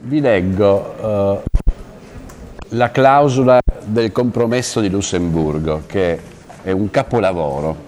Vi leggo la clausola del compromesso di Lussemburgo, che è un capolavoro.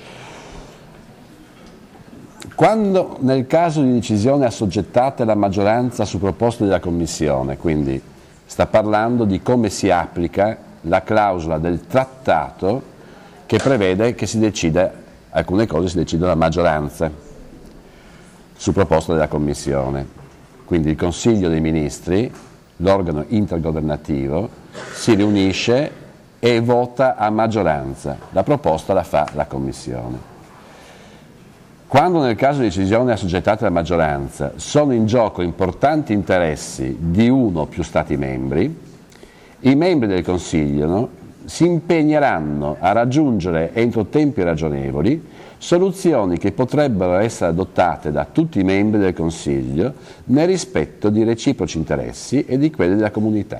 Quando nel caso di decisione assoggettata la maggioranza su proposta della Commissione, quindi sta parlando di come si applica la clausola del trattato che prevede che si decida, alcune cose si decidono a maggioranza su proposta della Commissione. Quindi il Consiglio dei Ministri, l'organo intergovernativo, si riunisce e vota a maggioranza. La proposta la fa la Commissione. Quando nel caso di decisione assoggettata alla maggioranza sono in gioco importanti interessi di uno o più Stati membri, i membri del Consiglio si impegneranno a raggiungere entro tempi ragionevoli soluzioni che potrebbero essere adottate da tutti i membri del Consiglio nel rispetto di reciproci interessi e di quelli della comunità.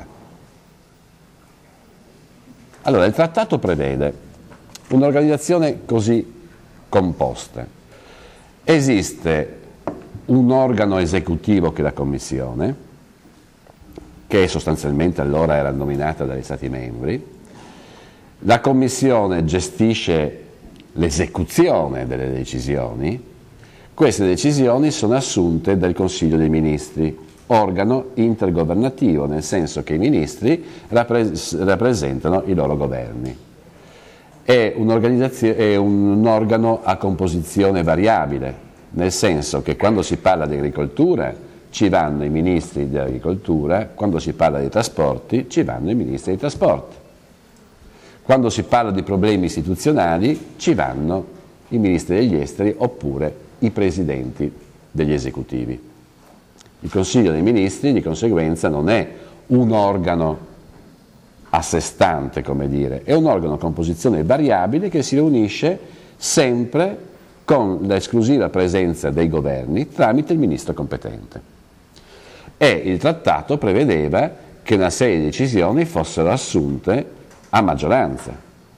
Allora, il trattato prevede un'organizzazione così composta. Esiste un organo esecutivo che è la Commissione, che sostanzialmente allora era nominata dagli Stati membri. La Commissione gestisce l'esecuzione delle decisioni. Queste decisioni sono assunte dal Consiglio dei Ministri, organo intergovernativo, nel senso che i ministri rappresentano i loro governi. È un organo a composizione variabile, nel senso che quando si parla di agricoltura ci vanno i ministri di agricoltura, quando si parla di trasporti ci vanno i ministri dei trasporti. Quando si parla di problemi istituzionali ci vanno i ministri degli esteri oppure i presidenti degli esecutivi. Il Consiglio dei Ministri di conseguenza non è un organo a sé stante, come dire, è un organo a composizione variabile che si riunisce sempre con l'esclusiva presenza dei governi tramite il ministro competente. E il trattato prevedeva che una serie di decisioni fossero assunte a maggioranza.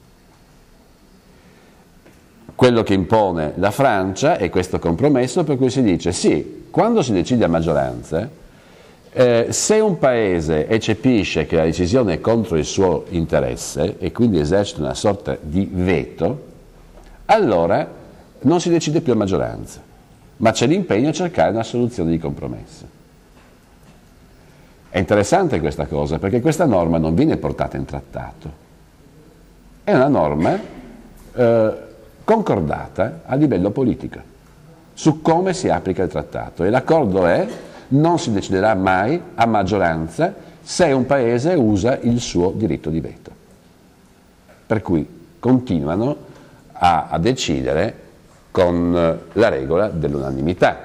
Quello che impone la Francia è questo compromesso per cui si dice sì, quando si decide a maggioranza, se un paese eccepisce che la decisione è contro il suo interesse e quindi esercita una sorta di veto, allora non si decide più a maggioranza, ma c'è l'impegno a cercare una soluzione di compromesso. È interessante questa cosa perché questa norma non viene portata in trattato, è una norma concordata a livello politico su come si applica il trattato e l'accordo è non si deciderà mai a maggioranza se un paese usa il suo diritto di veto. Per cui continuano a decidere con la regola dell'unanimità.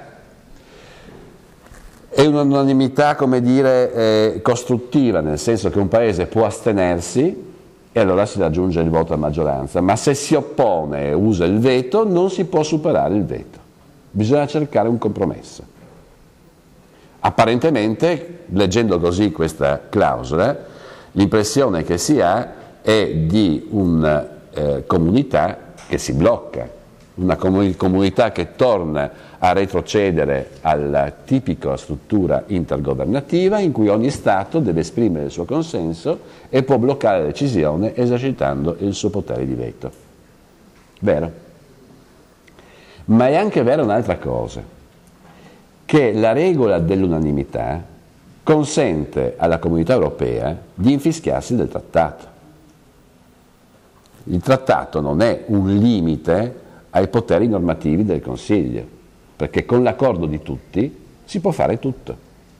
È un'unanimità, come dire, costruttiva, nel senso che un paese può astenersi e allora si raggiunge il voto a maggioranza, ma se si oppone e usa il veto non si può superare il veto. Bisogna cercare un compromesso. Apparentemente, leggendo così questa clausola, l'impressione che si ha è di una comunità che si blocca, una comunità che torna a retrocedere alla tipica struttura intergovernativa in cui ogni Stato deve esprimere il suo consenso e può bloccare la decisione esercitando il suo potere di veto. Vero? Ma è anche vera un'altra cosa, che la regola dell'unanimità consente alla Comunità Europea di infischiarsi del trattato. Il trattato non è un limite ai poteri normativi del Consiglio, perché con l'accordo di tutti si può fare tutto.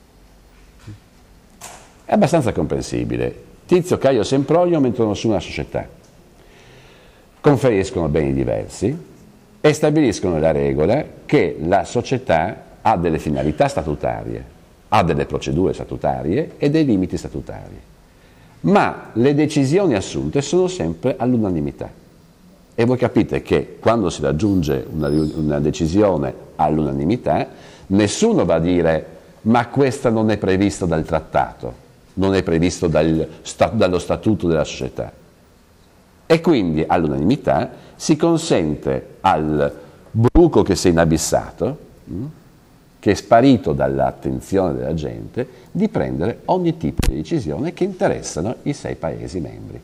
È abbastanza comprensibile. Tizio, Caio, Sempronio mettono su una società, conferiscono beni diversi e stabiliscono la regola che la società ha delle finalità statutarie, ha delle procedure statutarie e dei limiti statutari, ma le decisioni assunte sono sempre all'unanimità. E voi capite che quando si raggiunge una decisione all'unanimità, nessuno va a dire ma questa non è prevista dal trattato, non è previsto dallo statuto della società. E quindi all'unanimità si consente al bruco che si è inabissato, che è sparito dall'attenzione della gente, di prendere ogni tipo di decisione che interessano i 6 Paesi membri.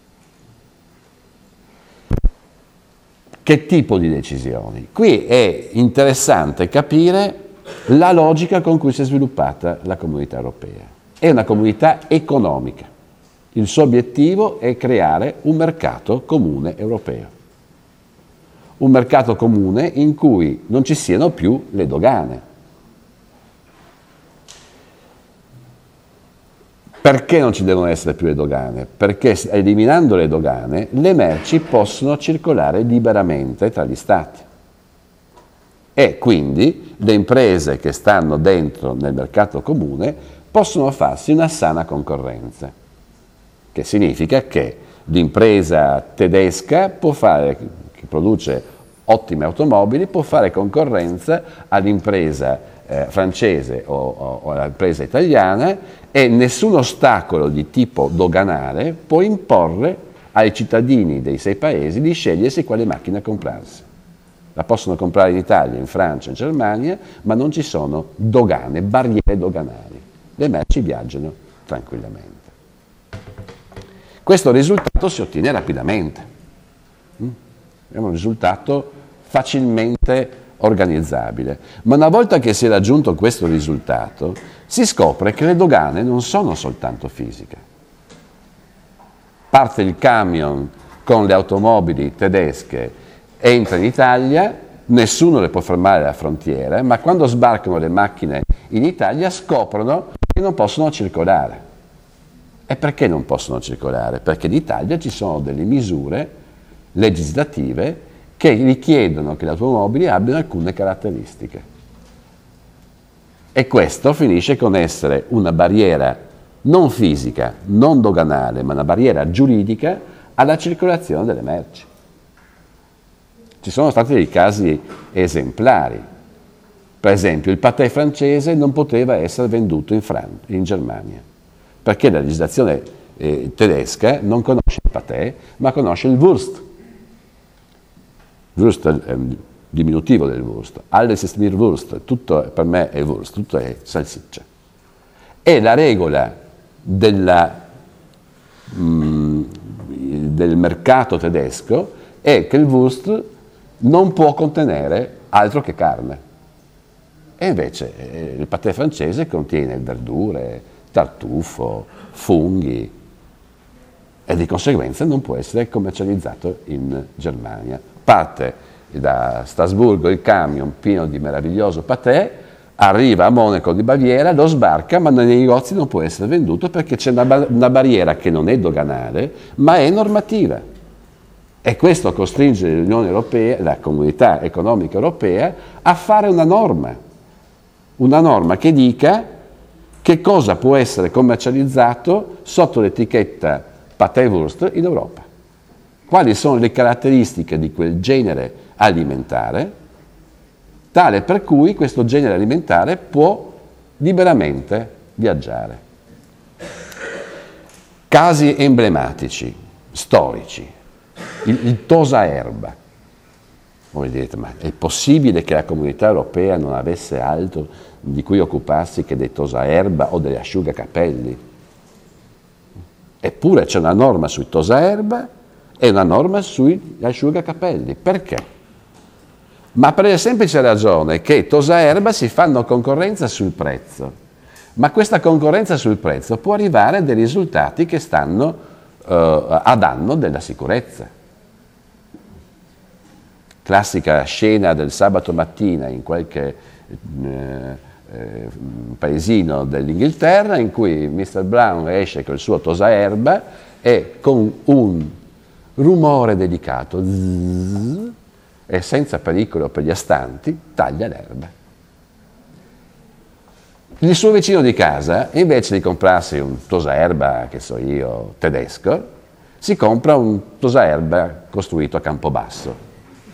Che tipo di decisioni? Qui è interessante capire la logica con cui si è sviluppata la Comunità Europea. È una comunità economica. Il suo obiettivo è creare un mercato comune europeo. Un mercato comune in cui non ci siano più le dogane. Perché non ci devono essere più le dogane? Perché eliminando le dogane le merci possono circolare liberamente tra gli Stati e quindi le imprese che stanno dentro nel mercato comune possono farsi una sana concorrenza, che significa che l'impresa tedesca che produce ottime automobili può fare concorrenza all'impresa francese o all'impresa italiana e nessun ostacolo di tipo doganale può imporre ai cittadini dei 6 paesi di scegliersi quale macchina comprarsi. La possono comprare in Italia, in Francia, in Germania, ma non ci sono dogane, barriere doganali. Le merci viaggiano tranquillamente. Questo risultato si ottiene rapidamente. È un risultato facilmente organizzabile. Ma una volta che si è raggiunto questo risultato, si scopre che le dogane non sono soltanto fisiche. Parte il camion con le automobili tedesche, entra in Italia, nessuno le può fermare alla frontiera, ma quando sbarcano le macchine in Italia scoprono che non possono circolare. E perché non possono circolare? Perché in Italia ci sono delle misure legislative che richiedono che le automobili abbiano alcune caratteristiche. E questo finisce con essere una barriera non fisica, non doganale, ma una barriera giuridica alla circolazione delle merci. Ci sono stati dei casi esemplari. Per esempio, il patè francese non poteva essere venduto in Germania, perché la legislazione tedesca non conosce il patè, ma conosce il Wurst. Wurst è un diminutivo del Wurst. Alles ist mir Wurst, tutto per me è Wurst, tutto è salsiccia. E la regola del mercato tedesco è che il Wurst non può contenere altro che carne. E invece il patè francese contiene verdure, tartufo, funghi e di conseguenza non può essere commercializzato in Germania. Parte da Strasburgo il camion pieno di meraviglioso patè, arriva a Monaco di Baviera, lo sbarca, ma nei negozi non può essere venduto perché c'è una barriera che non è doganale, ma è normativa. E questo costringe l'Unione Europea, la Comunità Economica Europea, a fare una norma che dica che cosa può essere commercializzato sotto l'etichetta patè Wurst in Europa. Quali sono le caratteristiche di quel genere alimentare, tale per cui questo genere alimentare può liberamente viaggiare. Casi emblematici, storici. Il tosaerba. Voi direte, ma è possibile che la Comunità Europea non avesse altro di cui occuparsi che dei tosaerba o degli asciugacapelli? Eppure c'è una norma sui tosaerba e una norma sugli asciugacapelli. Perché? Ma per la semplice ragione che i tosaerba si fanno concorrenza sul prezzo. Ma questa concorrenza sul prezzo può arrivare a dei risultati che stanno a danno della sicurezza. Classica scena del sabato mattina in qualche paesino dell'Inghilterra in cui Mr. Brown esce col suo tosaerba e con un rumore delicato zzz, e senza pericolo per gli astanti taglia l'erba. Il suo vicino di casa, invece di comprarsi un tosaerba, che so io, tedesco, si compra un tosaerba costruito a Campobasso.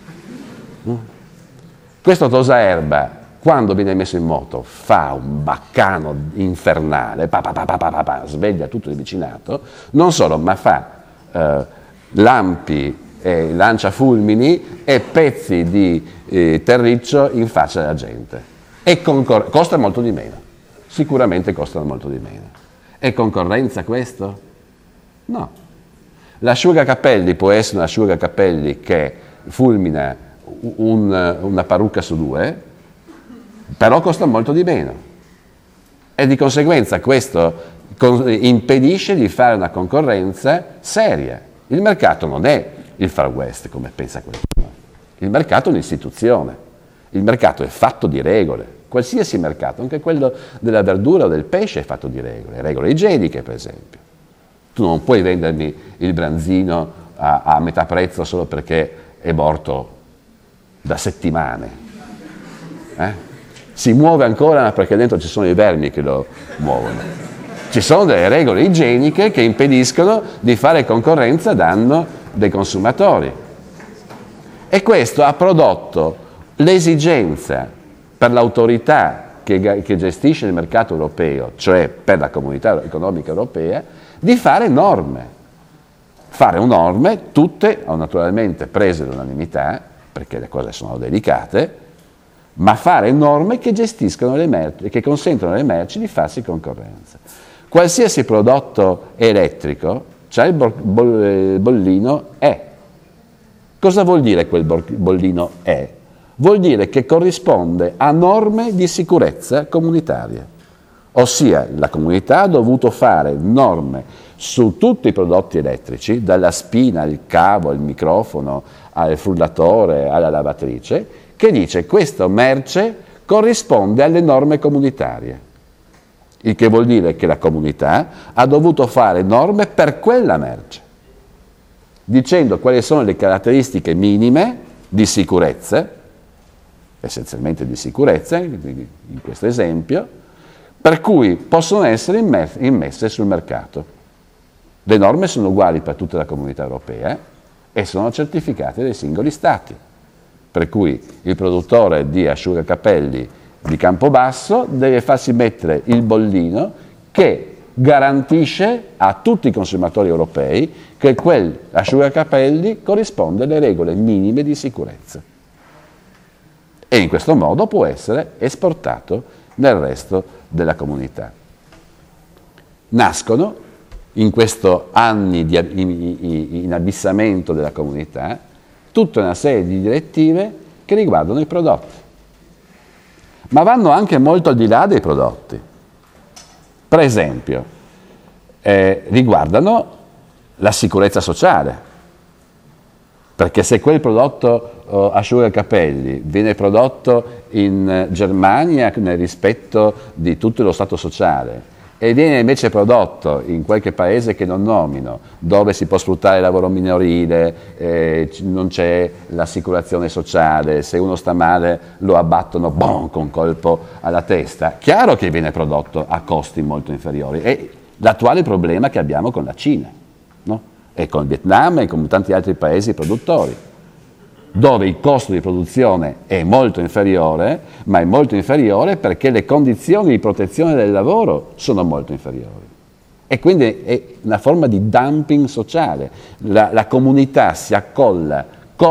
Questo tosaerba, quando viene messo in moto, fa un baccano infernale, sveglia tutto il vicinato, non solo, ma fa lampi, lancia fulmini e pezzi di terriccio in faccia alla gente. E costa molto di meno, sicuramente costano molto di meno. È concorrenza questo? No. L'asciugacapelli può essere un asciugacapelli che fulmina una parrucca su due, però costa molto di meno. E di conseguenza questo impedisce di fare una concorrenza seria. Il mercato non è il Far West, come pensa qualcuno. Il mercato è un'istituzione. Il mercato è fatto di regole. Qualsiasi mercato, anche quello della verdura o del pesce, è fatto di regole igieniche, per esempio. Tu non puoi vendermi il branzino a metà prezzo solo perché è morto da settimane. Si muove ancora perché dentro ci sono i vermi che lo muovono. Ci sono delle regole igieniche che impediscono di fare concorrenza a danno dei consumatori. E questo ha prodotto l'esigenza per l'autorità che gestisce il mercato europeo, cioè per la comunità economica europea, di fare norme. Fare norme, tutte naturalmente prese all'unanimità, perché le cose sono delicate, ma fare norme che gestiscono le merci, che consentono alle merci di farsi concorrenza. Qualsiasi prodotto elettrico c'ha il bollino E. Cosa vuol dire quel bollino E? Vuol dire che corrisponde a norme di sicurezza comunitarie, ossia la comunità ha dovuto fare norme su tutti i prodotti elettrici, dalla spina, al cavo, al microfono, al frullatore, alla lavatrice, che dice questa merce corrisponde alle norme comunitarie. Il che vuol dire che la comunità ha dovuto fare norme per quella merce, dicendo quali sono le caratteristiche minime di sicurezza, essenzialmente di sicurezza, in questo esempio, per cui possono essere immesse sul mercato. Le norme sono uguali per tutta la comunità europea e sono certificate dai singoli stati, per cui il produttore di asciugacapelli di Campobasso deve farsi mettere il bollino che garantisce a tutti i consumatori europei che quel asciugacapelli corrisponde alle regole minime di sicurezza. E in questo modo può essere esportato nel resto della comunità. Nascono, in questi anni di inabissamento della comunità, tutta una serie di direttive che riguardano i prodotti. Ma vanno anche molto al di là dei prodotti. Per esempio, riguardano la sicurezza sociale, perché se quel prodotto asciugacapelli viene prodotto in Germania nel rispetto di tutto lo stato sociale e viene invece prodotto in qualche paese che non nomino, dove si può sfruttare il lavoro minorile, non c'è l'assicurazione sociale, se uno sta male lo abbattono con un colpo alla testa, chiaro che viene prodotto a costi molto inferiori. È l'attuale problema che abbiamo con la Cina, no? E con il Vietnam e con tanti altri paesi produttori, dove il costo di produzione è molto inferiore, ma è molto inferiore perché le condizioni di protezione del lavoro sono molto inferiori. E quindi è una forma di dumping sociale. La comunità si accolla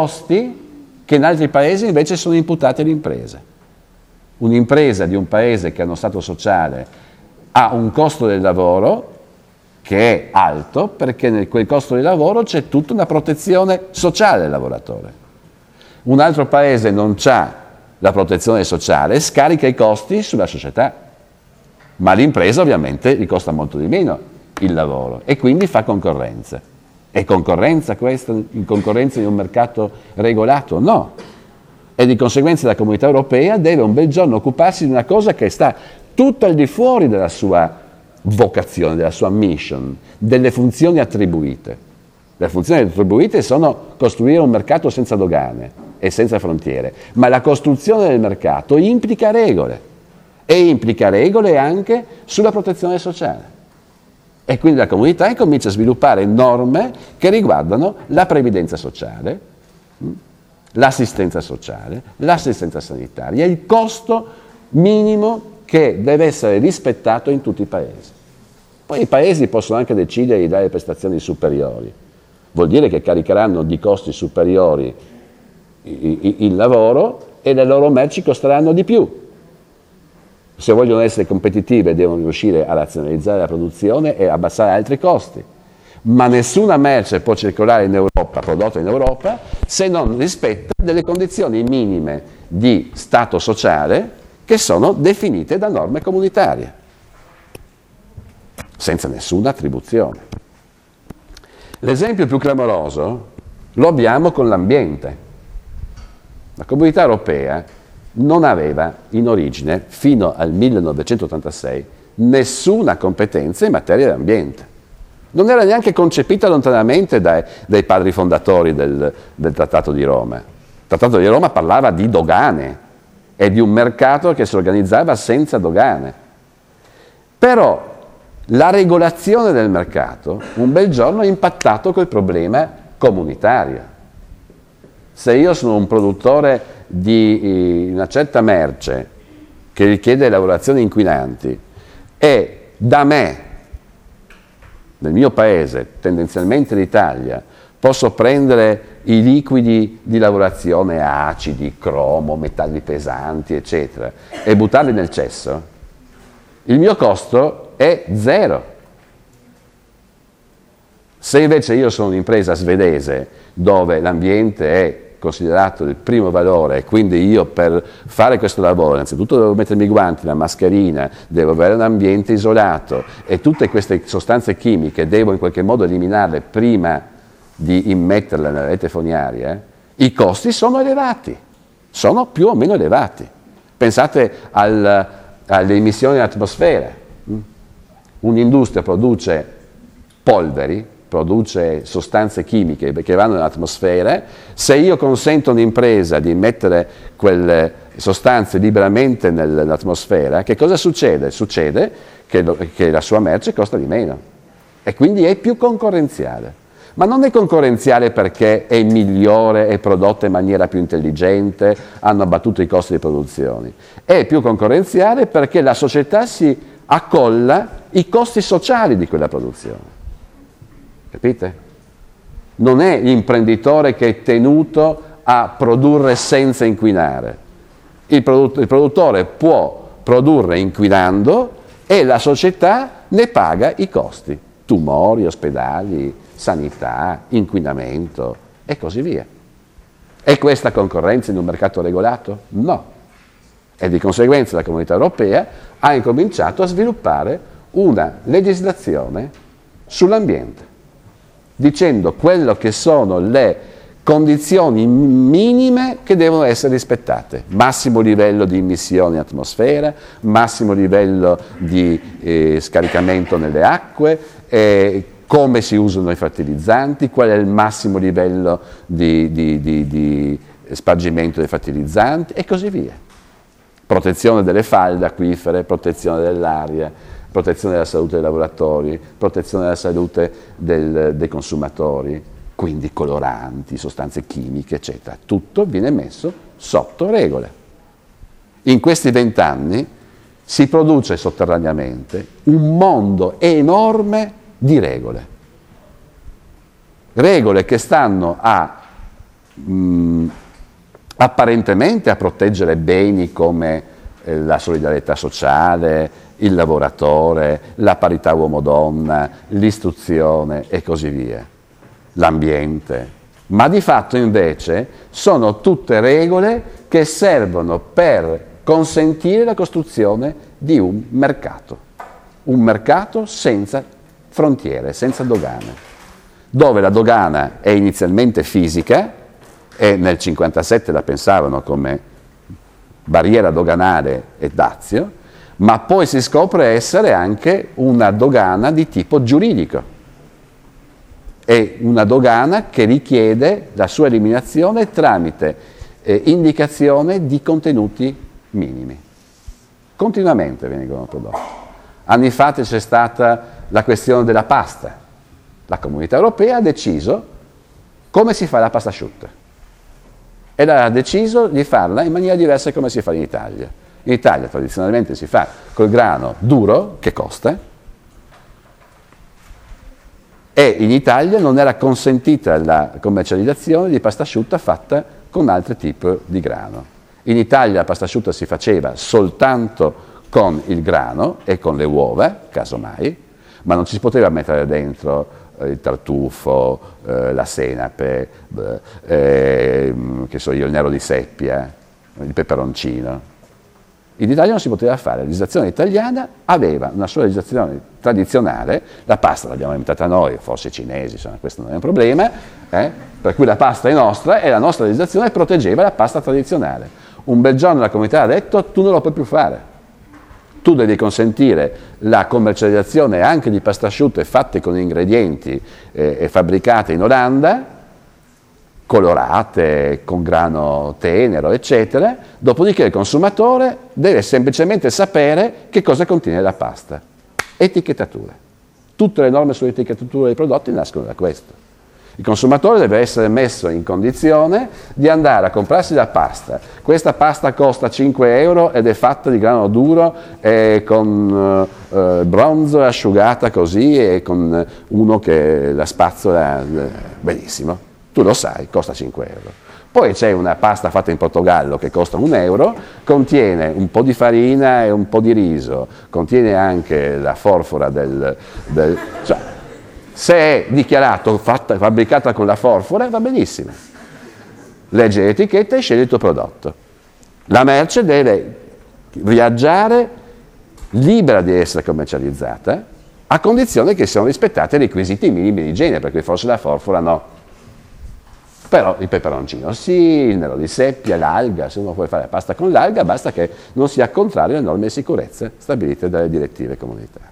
costi che in altri paesi invece sono imputati alle imprese. Un'impresa di un paese che ha uno stato sociale ha un costo del lavoro che è alto perché in quel costo del lavoro c'è tutta una protezione sociale del lavoratore. Un altro paese non ha la protezione sociale e scarica i costi sulla società, ma l'impresa ovviamente gli costa molto di meno il lavoro e quindi fa concorrenza. È concorrenza questa, in concorrenza in un mercato regolato? No. E di conseguenza la Comunità Europea deve un bel giorno occuparsi di una cosa che sta tutto al di fuori della sua vocazione, della sua mission, delle funzioni attribuite. Le funzioni attribuite sono costruire un mercato senza dogane e senza frontiere, ma la costruzione del mercato implica regole e implica regole anche sulla protezione sociale. E quindi la comunità comincia a sviluppare norme che riguardano la previdenza sociale, l'assistenza sociale, l'assistenza sanitaria, il costo minimo che deve essere rispettato in tutti i paesi. Poi i paesi possono anche decidere di dare prestazioni superiori. Vuol dire che caricheranno di costi superiori il lavoro e le loro merci costeranno di più. Se vogliono essere competitive devono riuscire a razionalizzare la produzione e abbassare altri costi. Ma nessuna merce può circolare in Europa, prodotta in Europa, se non rispetta delle condizioni minime di stato sociale che sono definite da norme comunitarie, senza nessuna attribuzione. L'esempio più clamoroso lo abbiamo con l'ambiente. La Comunità Europea non aveva in origine, fino al 1986, nessuna competenza in materia di ambiente. Non era neanche concepita lontanamente dai padri fondatori del Trattato di Roma. Il Trattato di Roma parlava di dogane e di un mercato che si organizzava senza dogane. Però la regolazione del mercato un bel giorno ha impattato col problema comunitario. Se io sono un produttore di una certa merce che richiede lavorazioni inquinanti e da me, nel mio paese, tendenzialmente l'Italia, posso prendere i liquidi di lavorazione acidi, cromo, metalli pesanti, eccetera, e buttarli nel cesso, il mio costo è zero. Se invece io sono un'impresa svedese dove l'ambiente è considerato il primo valore e quindi io per fare questo lavoro innanzitutto devo mettermi i guanti, la mascherina, devo avere un ambiente isolato e tutte queste sostanze chimiche devo in qualche modo eliminarle prima di immetterle nella rete fognaria, i costi sono elevati, sono più o meno elevati. Pensate alle emissioni in atmosfera. Un'industria produce polveri, produce sostanze chimiche che vanno nell'atmosfera. Se io consento a un'impresa di mettere quelle sostanze liberamente nell'atmosfera, che cosa succede? Succede che la sua merce costa di meno e quindi è più concorrenziale. Ma non è concorrenziale perché è migliore, è prodotta in maniera più intelligente, hanno abbattuto i costi di produzione. È più concorrenziale perché la società si accolla i costi sociali di quella produzione. Capite? Non è l'imprenditore che è tenuto a produrre senza inquinare. Il produttore può produrre inquinando e la società ne paga i costi. Tumori, ospedali, sanità, inquinamento e così via. È questa concorrenza in un mercato regolato? No. E di conseguenza la Comunità Europea ha incominciato a sviluppare una legislazione sull'ambiente, dicendo quello che sono le condizioni minime che devono essere rispettate. Massimo livello di emissioni in atmosfera, massimo livello di scaricamento nelle acque, come si usano i fertilizzanti, qual è il massimo livello di spargimento dei fertilizzanti e così via. Protezione delle falde acquifere, protezione dell'aria, protezione della salute dei lavoratori, protezione della salute dei consumatori, quindi coloranti, sostanze chimiche, eccetera. Tutto viene messo sotto regole. In questi 20 anni si produce sotterraneamente un mondo enorme di regole. Regole che stanno apparentemente a proteggere beni come la solidarietà sociale, il lavoratore, la parità uomo-donna, l'istruzione e così via, l'ambiente. Ma di fatto invece sono tutte regole che servono per consentire la costruzione di un mercato senza frontiere, senza dogane, dove la dogana è inizialmente fisica e nel 1957 la pensavano come barriera doganale e dazio, ma poi si scopre essere anche una dogana di tipo giuridico. È una dogana che richiede la sua eliminazione tramite indicazione di contenuti minimi. Continuamente vengono prodotti. Anni fa c'è stata la questione della pasta. La Comunità Europea ha deciso come si fa la pasta asciutta ed ha deciso di farla in maniera diversa come si fa in Italia. In Italia tradizionalmente si fa col grano duro, che costa, e in Italia non era consentita la commercializzazione di pasta asciutta fatta con altri tipi di grano. In Italia la pasta asciutta si faceva soltanto con il grano e con le uova, casomai, ma non ci si poteva mettere dentro il tartufo, la senape, che so io, il nero di seppia, il peperoncino. In Italia non si poteva fare, la legislazione italiana aveva una sua legislazione tradizionale, la pasta l'abbiamo inventata noi, forse i cinesi, insomma, questo non è un problema, per cui la pasta è nostra e la nostra legislazione proteggeva la pasta tradizionale. Un bel giorno la comunità ha detto tu non lo puoi più fare, tu devi consentire la commercializzazione anche di pasta asciutte fatte con ingredienti e fabbricate in Olanda, colorate, con grano tenero, eccetera, dopodiché il consumatore deve semplicemente sapere che cosa contiene la pasta. Etichettatura. Tutte le norme sull'etichettatura dei prodotti nascono da questo. Il consumatore deve essere messo in condizione di andare a comprarsi la pasta. Questa pasta costa 5 euro ed è fatta di grano duro e con bronzo, asciugata così e con uno che la spazzola benissimo. Tu lo sai, costa 5 euro. Poi c'è una pasta fatta in Portogallo che costa 1 euro, contiene un po' di farina e un po' di riso, contiene anche la forfora cioè, se è dichiarato fabbricata con la forfora va benissimo. Leggi l'etichetta e scegli il tuo prodotto. La merce deve viaggiare libera di essere commercializzata a condizione che siano rispettati i requisiti minimi di igiene, perché forse la forfora no. Però il peperoncino sì, il nero di seppia, l'alga, se uno vuole fare la pasta con l'alga basta che non sia contrario alle norme di sicurezza stabilite dalle direttive comunitarie.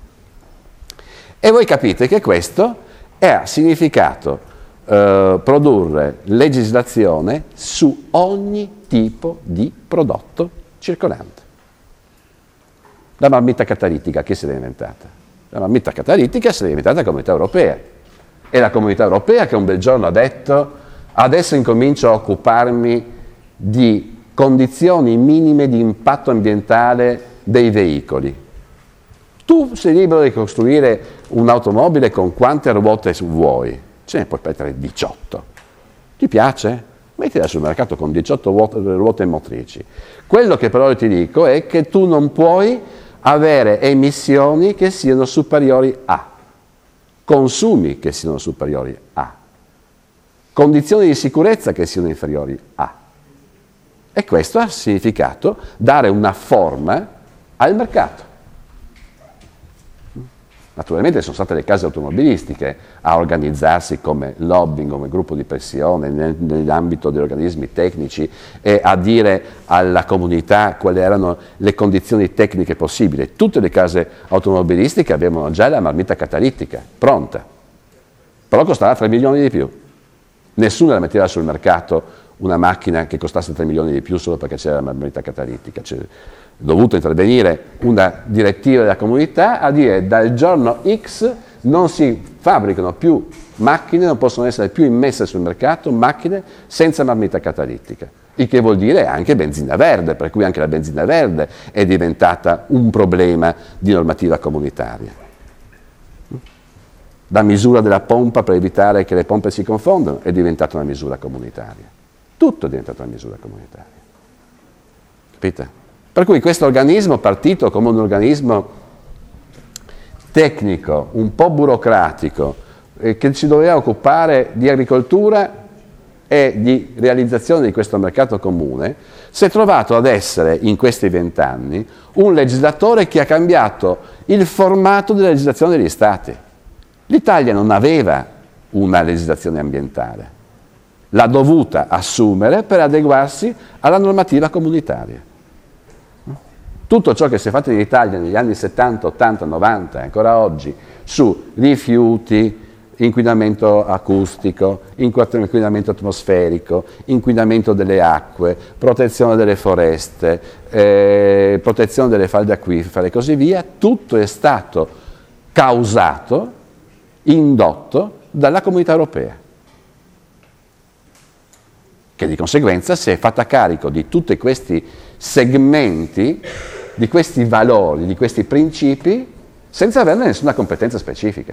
E voi capite che questo ha significato produrre legislazione su ogni tipo di prodotto circolante. La marmitta catalitica chi se l'è inventata? La marmitta catalitica se l'è inventata la Comunità Europea. È la Comunità Europea che un bel giorno ha detto adesso incomincio a occuparmi di condizioni minime di impatto ambientale dei veicoli. Tu sei libero di costruire un'automobile con quante ruote vuoi, ce ne puoi mettere 18. Ti piace? Mettila sul mercato con 18 ruote motrici. Quello che però ti dico è che tu non puoi avere emissioni che siano superiori a, consumi che siano superiori a, condizioni di sicurezza che siano inferiori a. E questo ha significato dare una forma al mercato. Naturalmente sono state le case automobilistiche a organizzarsi come lobbying, come gruppo di pressione nell'ambito degli organismi tecnici e a dire alla comunità quali erano le condizioni tecniche possibili. Tutte le case automobilistiche avevano già la marmitta catalitica pronta, però costava 3 milioni di più. Nessuno la metteva sul mercato una macchina che costasse 3 milioni di più solo perché c'era la marmitta catalitica. C'è dovuto intervenire una direttiva della comunità a dire dal giorno X non si fabbricano più macchine, non possono essere più immesse sul mercato macchine senza marmitta catalitica. Il che vuol dire anche benzina verde, per cui anche la benzina verde è diventata un problema di normativa comunitaria. La misura della pompa per evitare che le pompe si confondano è diventata una misura comunitaria. Tutto è diventato una misura comunitaria. Capite? Per cui questo organismo, partito come un organismo tecnico, un po' burocratico, che si doveva occupare di agricoltura e di realizzazione di questo mercato comune, si è trovato ad essere, in questi 20 anni, un legislatore che ha cambiato il formato della legislazione degli Stati. L'Italia non aveva una legislazione ambientale, l'ha dovuta assumere per adeguarsi alla normativa comunitaria. Tutto ciò che si è fatto in Italia negli anni 70, 80, 90 e ancora oggi su rifiuti, inquinamento acustico, inquinamento atmosferico, inquinamento delle acque, protezione delle foreste, protezione delle falde acquifere e così via, tutto è stato causato, indotto dalla Comunità Europea, che di conseguenza si è fatta carico di tutti questi segmenti, di questi valori, di questi principi, senza averne nessuna competenza specifica.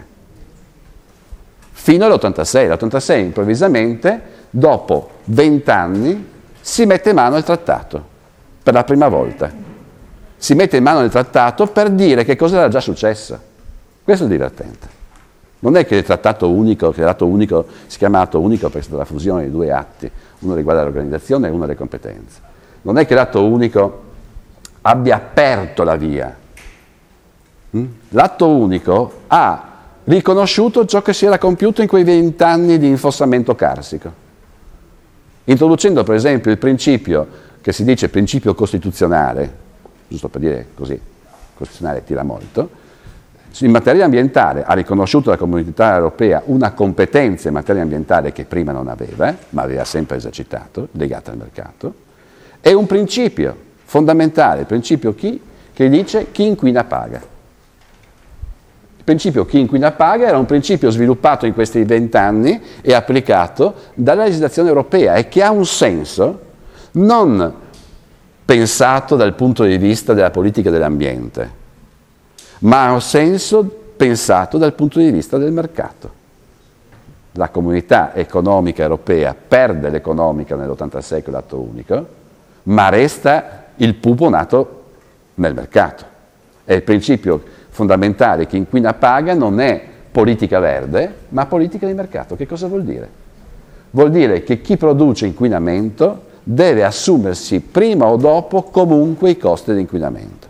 Fino all'86. L'86 improvvisamente, dopo 20 anni, si mette mano al trattato, per la prima volta. si mette in mano il trattato per dire che cosa era già successo. Questo è divertente. Non è che il trattato unico, che l'atto unico si chiama atto unico perché è stata la fusione di due atti, uno riguarda l'organizzazione e uno le competenze. Non è che l'atto unico abbia aperto la via. L'atto unico ha riconosciuto ciò che si era compiuto in quei 20 anni di infossamento carsico, introducendo per esempio il principio che si dice principio costituzionale, giusto per dire così, costituzionale tira molto, in materia ambientale ha riconosciuto la Comunità Europea una competenza in materia ambientale che prima non aveva, ma aveva sempre esercitato, legata al mercato, e un principio fondamentale, il principio che dice chi inquina paga. Il principio chi inquina paga era un principio sviluppato in questi 20 anni e applicato dalla legislazione europea e che ha un senso non pensato dal punto di vista della politica dell'ambiente, ma ha un senso pensato dal punto di vista del mercato. La comunità economica europea perde l'economica nell'86 con l'atto unico, ma resta il pupo nato nel mercato. E il principio fondamentale che inquina paga non è politica verde, ma politica di mercato. Che cosa vuol dire? Vuol dire che chi produce inquinamento deve assumersi prima o dopo comunque i costi di inquinamento.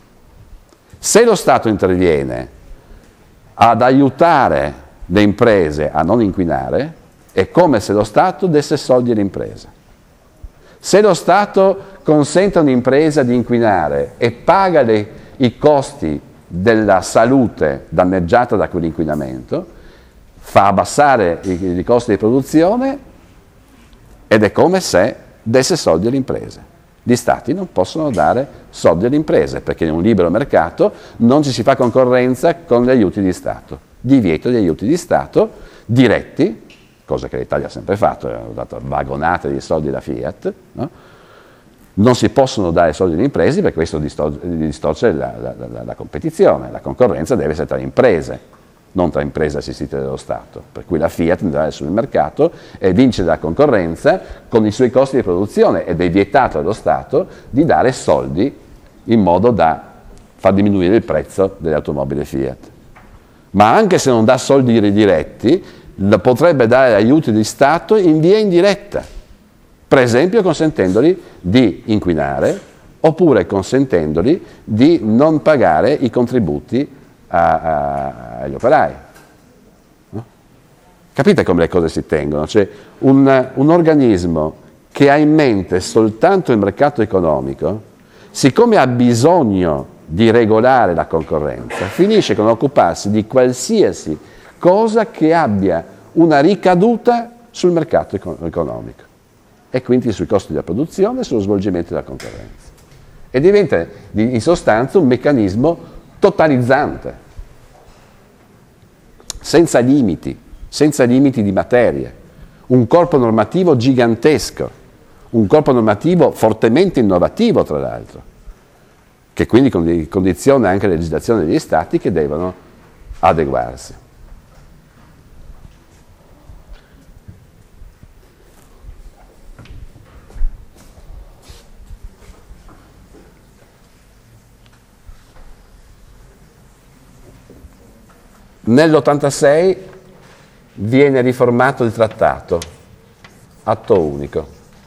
Se lo Stato interviene ad aiutare le imprese a non inquinare, è come se lo Stato desse soldi alle imprese. Se lo Stato consente a un'impresa di inquinare e paga i costi della salute danneggiata da quell'inquinamento, fa abbassare i costi di produzione ed è come se desse soldi alle imprese. Gli Stati non possono dare soldi alle imprese perché in un libero mercato non ci si fa concorrenza con gli aiuti di Stato. Divieto di aiuti di Stato diretti, cosa che l'Italia ha sempre fatto, ha dato vagonate di soldi alla Fiat, no? Non si possono dare soldi alle imprese perché questo distorce la competizione, la concorrenza deve essere tra imprese, non tra imprese assistite dallo Stato, per cui la Fiat andrà sul mercato e vince la concorrenza con i suoi costi di produzione ed è vietato allo Stato di dare soldi in modo da far diminuire il prezzo delle automobili Fiat. Ma anche se non dà soldi diretti, potrebbe dare aiuti di Stato in via indiretta, per esempio consentendoli di inquinare oppure consentendoli di non pagare i contributi agli operai. No? Capite come le cose si tengono? Cioè un organismo che ha in mente soltanto il mercato economico, siccome ha bisogno di regolare la concorrenza, finisce con occuparsi di qualsiasi cosa che abbia una ricaduta sul mercato economico e quindi sui costi della produzione e sullo svolgimento della concorrenza. E diventa in sostanza un meccanismo totalizzante, senza limiti di materie, un corpo normativo gigantesco, un corpo normativo fortemente innovativo tra l'altro, che quindi condiziona anche la legislazione degli Stati che devono adeguarsi. Nell'86 viene riformato il trattato, atto unico.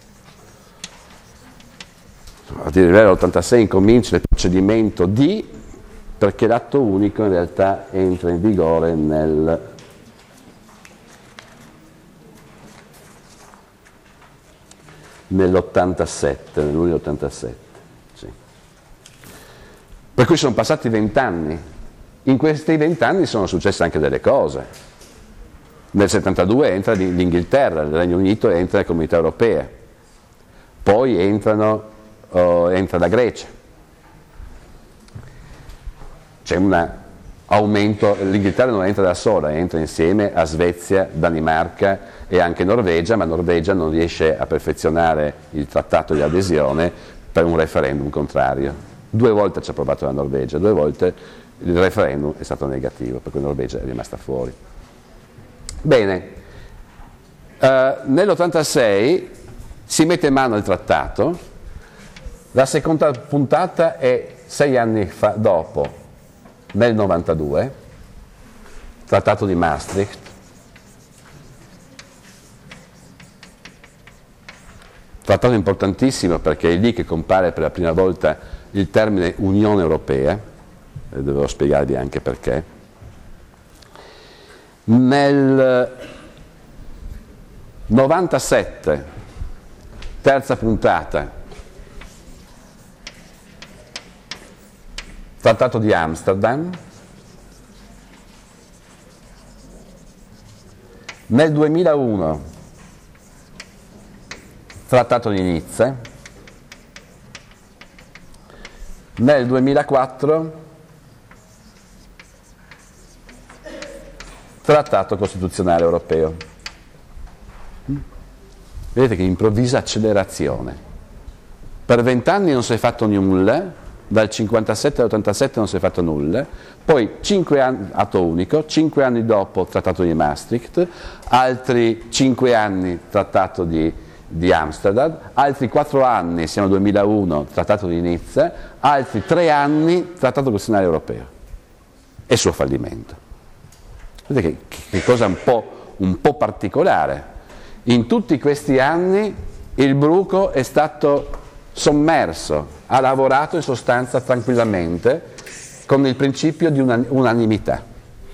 A dire il vero, l'86 incomincia il procedimento perché l'atto unico in realtà entra in vigore nell'87, nel luglio 87. Sì. Per cui sono passati 20 anni. In questi 20 anni sono successe anche delle cose. Nel 72 entra l'Inghilterra, il Regno Unito entra nelle comunità europee, poi entra la Grecia. C'è un aumento, l'Inghilterra non entra da sola, entra insieme a Svezia, Danimarca e anche Norvegia, ma Norvegia non riesce a perfezionare il trattato di adesione per un referendum contrario. 2 volte ci ha provato la Norvegia, 2 volte il referendum è stato negativo, per cui la Norvegia è rimasta fuori. Bene, nell'86 si mette in mano il trattato, la seconda puntata è 6 anni dopo, nel 92, Trattato di Maastricht, trattato importantissimo perché è lì che compare per la prima volta il termine Unione Europea, e dovevo spiegarvi anche perché. Nel 97, terza puntata, Trattato di Amsterdam. Nel 2001, Trattato di Nizza. Nel 2004, Trattato Costituzionale Europeo. Vedete che improvvisa accelerazione. Per 20 anni non si è fatto nulla, dal 57 all'87 non si è fatto nulla, poi 5 anni, atto unico, 5 anni dopo Trattato di Maastricht, altri 5 anni Trattato di Amsterdam, altri 4 anni, siamo nel 2001, Trattato di Nizza, altri 3 anni Trattato Costituzionale Europeo e suo fallimento. Vedete che cosa un po' particolare. In tutti questi anni il bruco è stato sommerso, ha lavorato in sostanza tranquillamente con il principio di unanimità,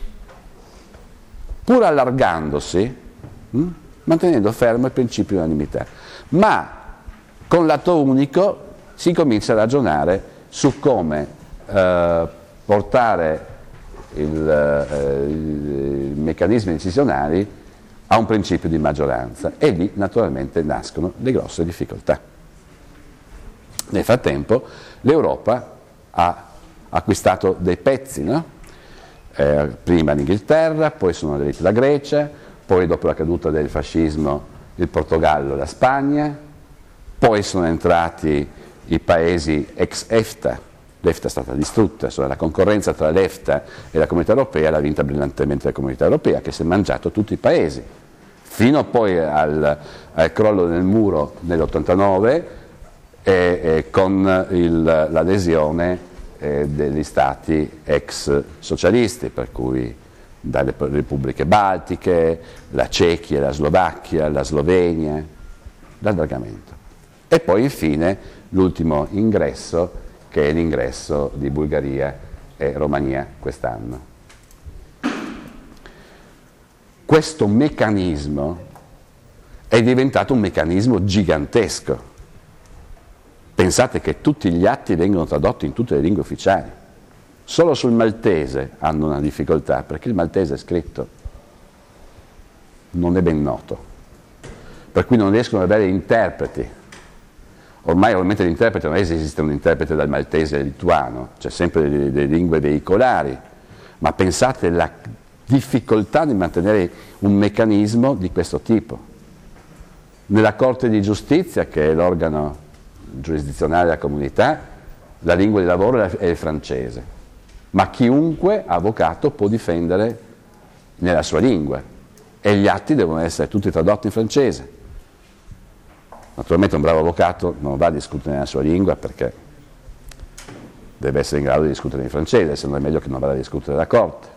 pur allargandosi, mantenendo fermo il principio di unanimità. Ma con l'atto unico si comincia a ragionare su come portare i meccanismi decisionali a un principio di maggioranza, e lì naturalmente nascono le grosse difficoltà. Nel frattempo l'Europa ha acquistato dei pezzi, no? Prima l'Inghilterra, poi sono aderiti la Grecia, poi dopo la caduta del fascismo il Portogallo e la Spagna, poi sono entrati i paesi ex EFTA. L'EFTA è stata distrutta, la concorrenza tra l'EFTA e la Comunità Europea l'ha vinta brillantemente la Comunità Europea, che si è mangiato tutti i paesi, fino poi al crollo del muro nell'89 con l'adesione degli stati ex socialisti, per cui dalle repubbliche baltiche, la Cechia, la Slovacchia, la Slovenia, l'allargamento. E poi infine l'ultimo ingresso, che è l'ingresso di Bulgaria e Romania quest'anno. Questo meccanismo è diventato un meccanismo gigantesco. Pensate che tutti gli atti vengono tradotti in tutte le lingue ufficiali. Solo sul maltese hanno una difficoltà, perché il maltese è scritto, non è ben noto, per cui non riescono ad avere interpreti. Ormai ovviamente l'interprete non esiste un interprete dal maltese al lituano, c'è sempre delle lingue veicolari, ma pensate alla difficoltà di mantenere un meccanismo di questo tipo. Nella Corte di Giustizia, che è l'organo giurisdizionale della comunità, la lingua di lavoro è il francese, ma chiunque avvocato può difendere nella sua lingua e gli atti devono essere tutti tradotti in francese. Naturalmente un bravo avvocato non va a discutere nella sua lingua, perché deve essere in grado di discutere in francese, se no è meglio che non vada a discutere alla corte.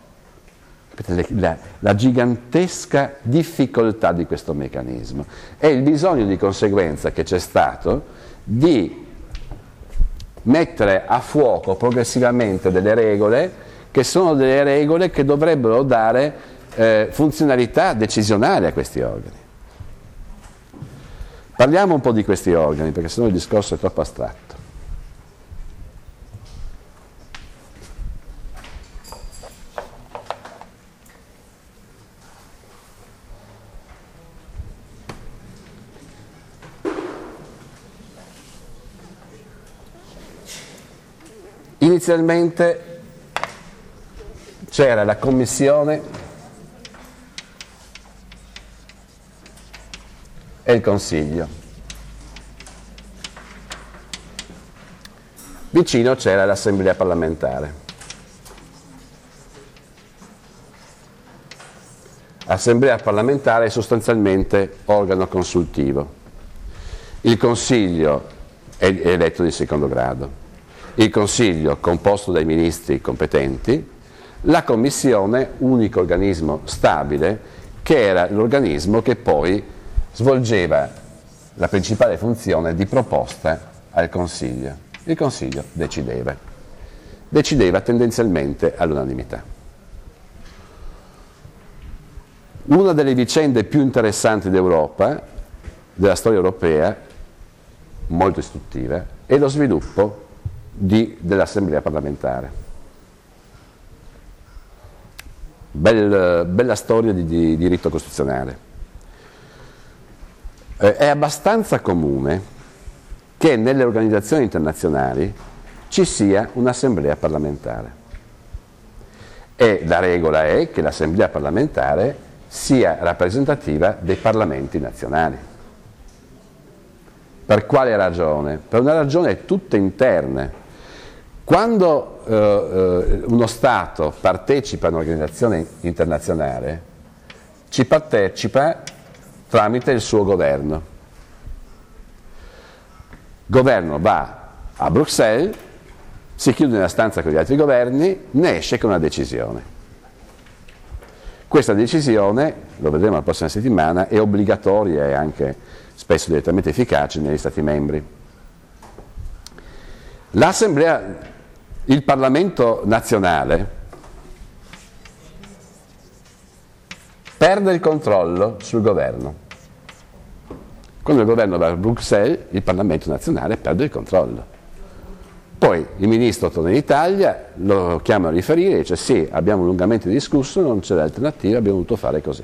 La gigantesca difficoltà di questo meccanismo e il bisogno di conseguenza che c'è stato di mettere a fuoco progressivamente delle regole che sono delle regole che dovrebbero dare funzionalità decisionale a questi organi. Parliamo un po' di questi organi, perché sennò il discorso è troppo astratto. Inizialmente c'era la Commissione e il Consiglio. Vicino c'era l'Assemblea parlamentare. L'Assemblea parlamentare è sostanzialmente organo consultivo. Il Consiglio è eletto di secondo grado. il Consiglio composto dai ministri competenti, la Commissione, unico organismo stabile, che era l'organismo che poi svolgeva la principale funzione di proposta al Consiglio. Il Consiglio decideva tendenzialmente all'unanimità. Una delle vicende più interessanti d'Europa, della storia europea, molto istruttiva, è lo sviluppo dell'Assemblea parlamentare. Bella storia di diritto costituzionale. È abbastanza comune che nelle organizzazioni internazionali ci sia un'assemblea parlamentare. E la regola è che l'assemblea parlamentare sia rappresentativa dei parlamenti nazionali. Per quale ragione? Per una ragione tutta interna. Quando uno Stato partecipa a un'organizzazione internazionale, ci partecipa tramite il suo governo. Il governo va a Bruxelles, si chiude nella stanza con gli altri governi, ne esce con una decisione. Questa decisione, lo vedremo la prossima settimana, è obbligatoria e anche spesso direttamente efficace negli Stati membri. Il Parlamento nazionale perde il controllo sul governo. Quando il governo va a Bruxelles, il Parlamento nazionale perde il controllo. Poi il ministro torna in Italia, lo chiama a riferire e dice sì, abbiamo lungamente discusso, non c'è l'alternativa, abbiamo dovuto fare così.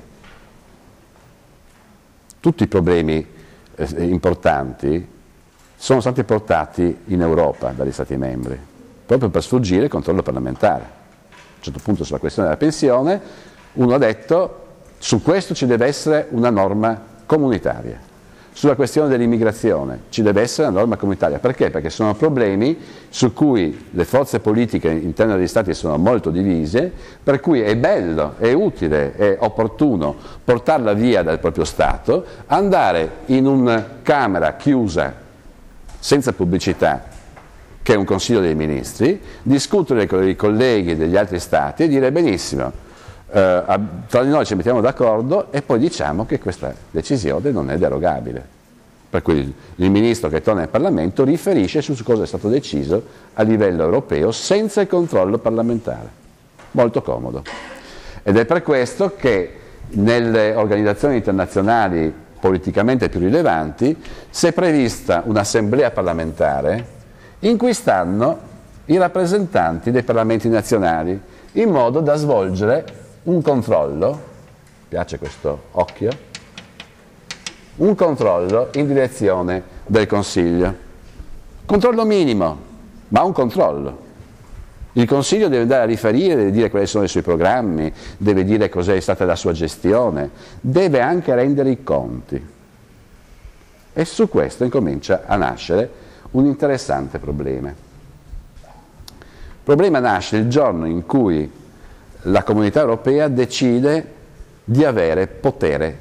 Tutti i problemi importanti sono stati portati in Europa dagli Stati membri, proprio per sfuggire il controllo parlamentare. A un certo punto sulla questione della pensione uno ha detto su questo ci deve essere una norma comunitaria. Sulla questione dell'immigrazione ci deve essere una norma comunitaria. Perché? Perché sono problemi su cui le forze politiche interne degli Stati sono molto divise, per cui è bello, è utile, è opportuno portarla via dal proprio Stato, andare in una Camera chiusa, senza pubblicità, che è un Consiglio dei Ministri, discutere con i colleghi degli altri Stati e dire benissimo, tra di noi ci mettiamo d'accordo e poi diciamo che questa decisione non è derogabile. Per cui il ministro che torna in Parlamento riferisce su cosa è stato deciso a livello europeo senza il controllo parlamentare. Molto comodo. Ed è per questo che nelle organizzazioni internazionali politicamente più rilevanti si è prevista un'assemblea parlamentare in cui stanno i rappresentanti dei parlamenti nazionali in modo da svolgere un controllo, piace questo occhio, un controllo in direzione del Consiglio. Controllo minimo, ma un controllo. Il Consiglio deve andare a riferire, deve dire quali sono i suoi programmi, deve dire cos'è stata la sua gestione, deve anche rendere i conti. E su questo incomincia a nascere un interessante problema. Il problema nasce il giorno in cui la Comunità Europea decide di avere potere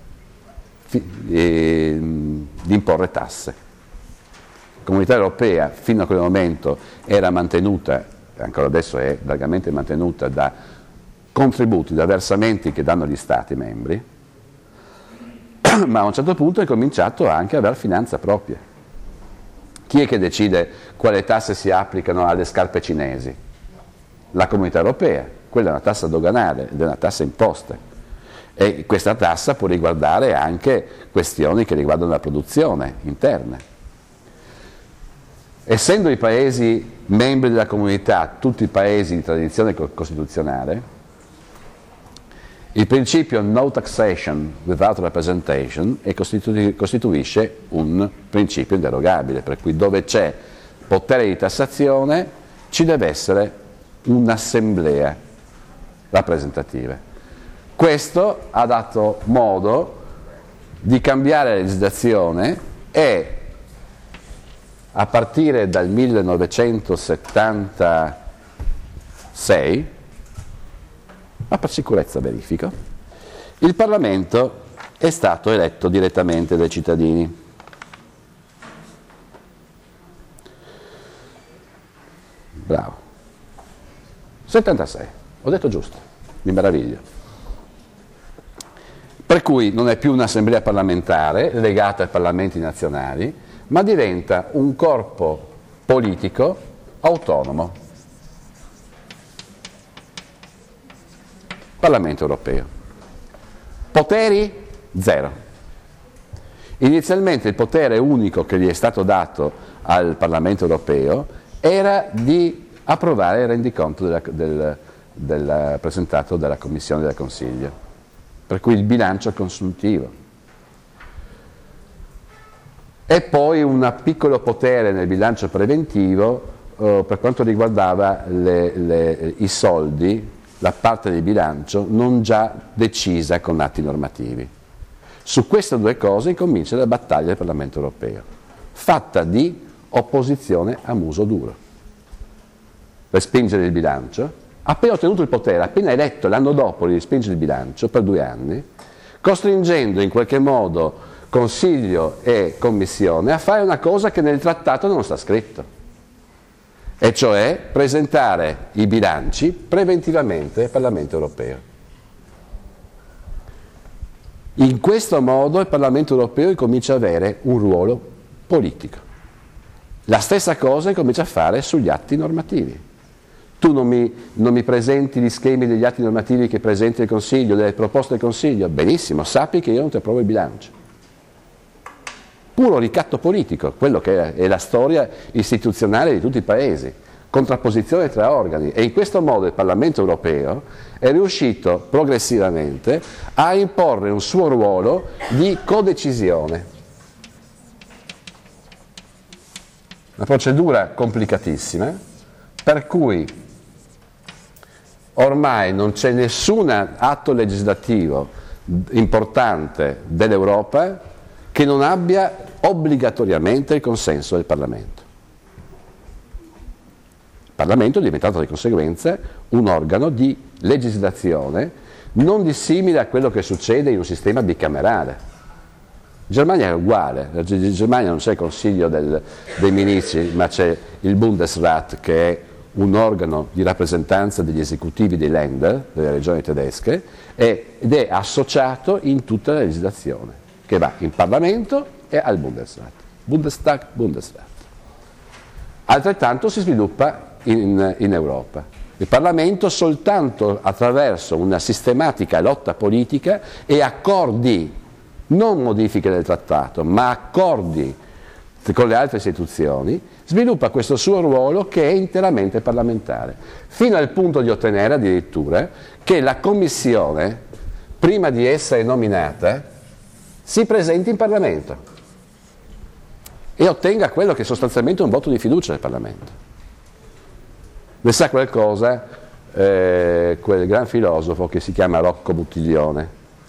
di imporre tasse. La Comunità Europea fino a quel momento era mantenuta, ancora adesso è largamente mantenuta, da contributi, da versamenti che danno gli Stati membri, ma a un certo punto è cominciato anche ad avere finanza propria. Chi è che decide quale tasse si applicano alle scarpe cinesi? La Comunità Europea. Quella è una tassa doganale ed è una tassa imposta e questa tassa può riguardare anche questioni che riguardano la produzione interna. Essendo i paesi membri della comunità tutti paesi di tradizione costituzionale, il principio no taxation without representation costituisce un principio inderogabile, per cui dove c'è potere di tassazione ci deve essere un'assemblea rappresentative. Questo ha dato modo di cambiare la legislazione e a partire dal 1976, ma per sicurezza verifico, il Parlamento è stato eletto direttamente dai cittadini. Bravo. 76, ho detto giusto, mi meraviglio. Per cui non è più un'assemblea parlamentare legata ai parlamenti nazionali, ma diventa un corpo politico autonomo. Parlamento europeo. Poteri? Zero. Inizialmente il potere unico che gli è stato dato al Parlamento europeo era di approvare il rendiconto presentato dalla Commissione del Consiglio, per cui il bilancio consuntivo. E poi un piccolo potere nel bilancio preventivo per quanto riguardava i soldi, la parte del bilancio non già decisa con atti normativi. Su queste due cose incomincia la battaglia del Parlamento europeo, fatta di opposizione a muso duro. Respingere il bilancio, appena ottenuto il potere, appena eletto l'anno dopo di respingere il bilancio per 2 anni, costringendo in qualche modo Consiglio e Commissione a fare una cosa che nel trattato non sta scritto, e cioè presentare i bilanci preventivamente al Parlamento europeo. In questo modo il Parlamento europeo comincia ad avere un ruolo politico. La stessa cosa comincia a fare sugli atti normativi. Tu non mi presenti gli schemi degli atti normativi che presenti il Consiglio, delle proposte del Consiglio, benissimo, sappi che io non ti approvo il bilancio. Puro ricatto politico, quello che è la storia istituzionale di tutti i paesi, contrapposizione tra organi, e in questo modo il Parlamento europeo è riuscito progressivamente a imporre un suo ruolo di codecisione. Una procedura complicatissima, per cui ormai non c'è nessun atto legislativo importante dell'Europa che non abbia obbligatoriamente il consenso del Parlamento. Il Parlamento è diventato di conseguenza un organo di legislazione non dissimile a quello che succede in un sistema bicamerale. In Germania è uguale, in Germania non c'è il Consiglio dei Ministri, ma c'è il Bundesrat, che è un organo di rappresentanza degli esecutivi dei Länder, delle regioni tedesche, ed è associato in tutta la legislazione, che va in Parlamento e al Bundesrat. Bundestag, Bundesrat. Altrettanto si sviluppa in Europa. Il Parlamento soltanto attraverso una sistematica lotta politica e accordi, non modifiche del trattato, ma accordi con le altre istituzioni, sviluppa questo suo ruolo che è interamente parlamentare, fino al punto di ottenere addirittura che la Commissione, prima di essere nominata, si presenti in Parlamento e ottenga quello che è sostanzialmente un voto di fiducia del Parlamento. Ne sa qualcosa quel gran filosofo che si chiama Rocco Buttiglione.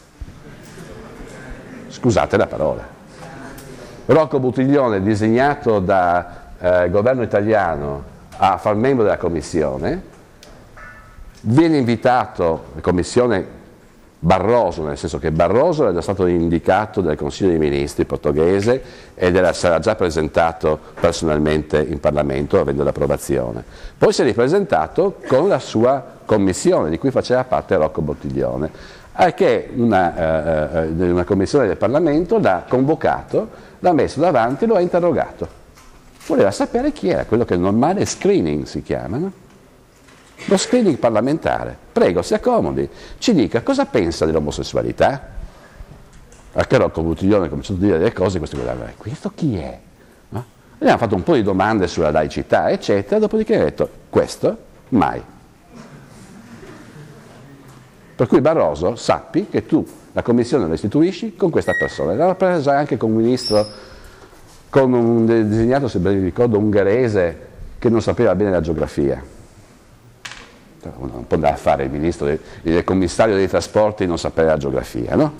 Scusate la parola. Rocco Buttiglione, designato dal governo italiano a far membro della Commissione, viene invitato, la Commissione Barroso, nel senso che Barroso era già stato indicato dal Consiglio dei Ministri portoghese ed sarà già presentato personalmente in Parlamento avendo l'approvazione. Poi si è ripresentato con la sua commissione di cui faceva parte Rocco Buttiglione, che una commissione del Parlamento l'ha convocato, l'ha messo davanti e lo ha interrogato. Voleva sapere chi era, quello che è il normale screening si chiama, no? Lo screening parlamentare. Prego, si accomodi, ci dica cosa pensa dell'omosessualità. Perché Rocco Buttiglione ha cominciato a dire delle cose, questo guardava, questo chi è? No? E gli hanno fatto un po' di domande sulla laicità, eccetera, dopodiché ha detto, questo mai. Per cui Barroso, sappi che tu la commissione la istituisci con questa persona. L'ha presa anche con un ministro, con un designato, se ben ricordo, ungherese che non sapeva bene la geografia. Non può andare a fare il ministro, il commissario dei trasporti e non sapere la geografia, no?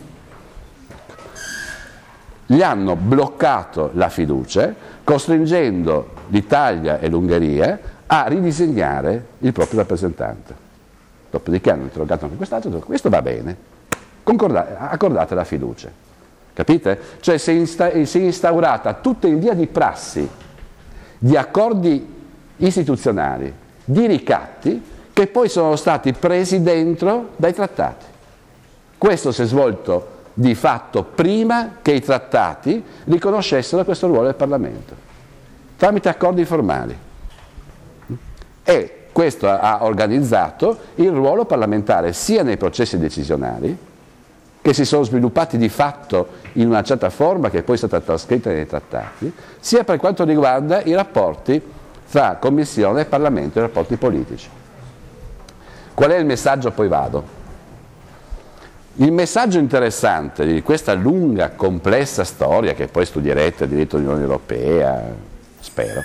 Gli hanno bloccato la fiducia, costringendo l'Italia e l'Ungheria a ridisegnare il proprio rappresentante. Dopodiché hanno interrogato anche quest'altro e hanno detto questo va bene, accordate la fiducia. Capite? Cioè si è instaurata tutta in via di prassi di accordi istituzionali di ricatti che poi sono stati presi dentro dai trattati. Questo si è svolto di fatto prima che i trattati riconoscessero questo ruolo del Parlamento, tramite accordi formali. E questo ha organizzato il ruolo parlamentare sia nei processi decisionali, che si sono sviluppati di fatto in una certa forma che poi è stata trascritta nei trattati, sia per quanto riguarda i rapporti tra Commissione e Parlamento, i rapporti politici. Qual è il messaggio? Poi vado. Il messaggio interessante di questa lunga, complessa storia, che poi studierete diritto dell'Unione Europea, spero,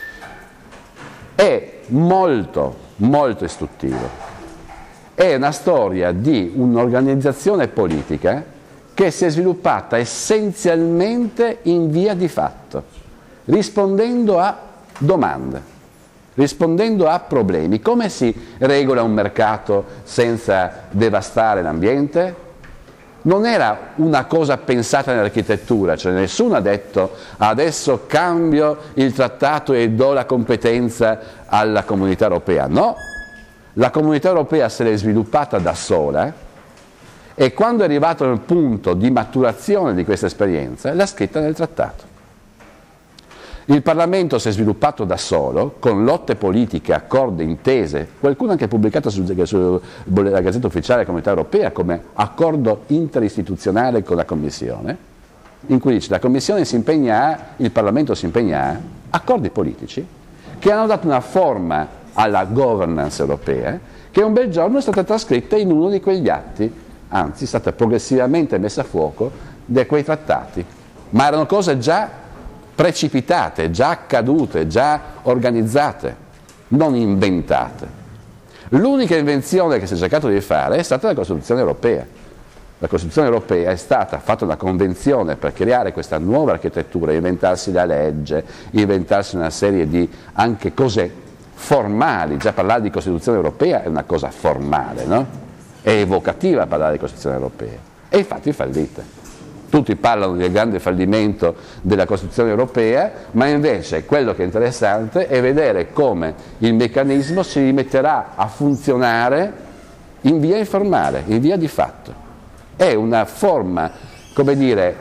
è molto, molto istruttivo. È una storia di un'organizzazione politica che si è sviluppata essenzialmente in via di fatto, rispondendo a domande, rispondendo a problemi. Come si regola un mercato senza devastare l'ambiente? Non era una cosa pensata nell'architettura, cioè nessuno ha detto adesso cambio il trattato e do la competenza alla Comunità Europea. No, la Comunità Europea se l'è sviluppata da sola e quando è arrivato al punto di maturazione di questa esperienza l'ha scritta nel trattato. Il Parlamento si è sviluppato da solo, con lotte politiche, accordi, intese, qualcuno anche pubblicato sulla Gazzetta Ufficiale della Comunità Europea come accordo interistituzionale con la Commissione, in cui dice la Commissione si impegna, il Parlamento si impegna, accordi politici che hanno dato una forma alla governance europea che un bel giorno è stata trascritta in uno di quegli atti, anzi è stata progressivamente messa a fuoco da quei trattati, ma erano cose già precipitate, già accadute, già organizzate, non inventate. L'unica invenzione che si è cercato di fare è stata la Costituzione europea. La Costituzione europea è stata fatta una convenzione per creare questa nuova architettura, inventarsi la legge, inventarsi una serie di anche cose formali. Già parlare di Costituzione europea è una cosa formale, no? È evocativa parlare di Costituzione europea. E infatti fallite. Tutti parlano del grande fallimento della Costituzione europea, ma invece quello che è interessante è vedere come il meccanismo si rimetterà a funzionare in via informale, in via di fatto. È una forma, come dire,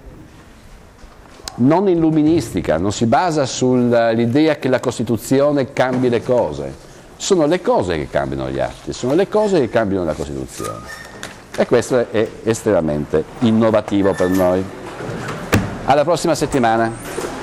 non illuministica, non si basa sull'idea che la Costituzione cambi le cose. Sono le cose che cambiano gli atti, sono le cose che cambiano la Costituzione. E questo è estremamente innovativo per noi. Alla prossima settimana.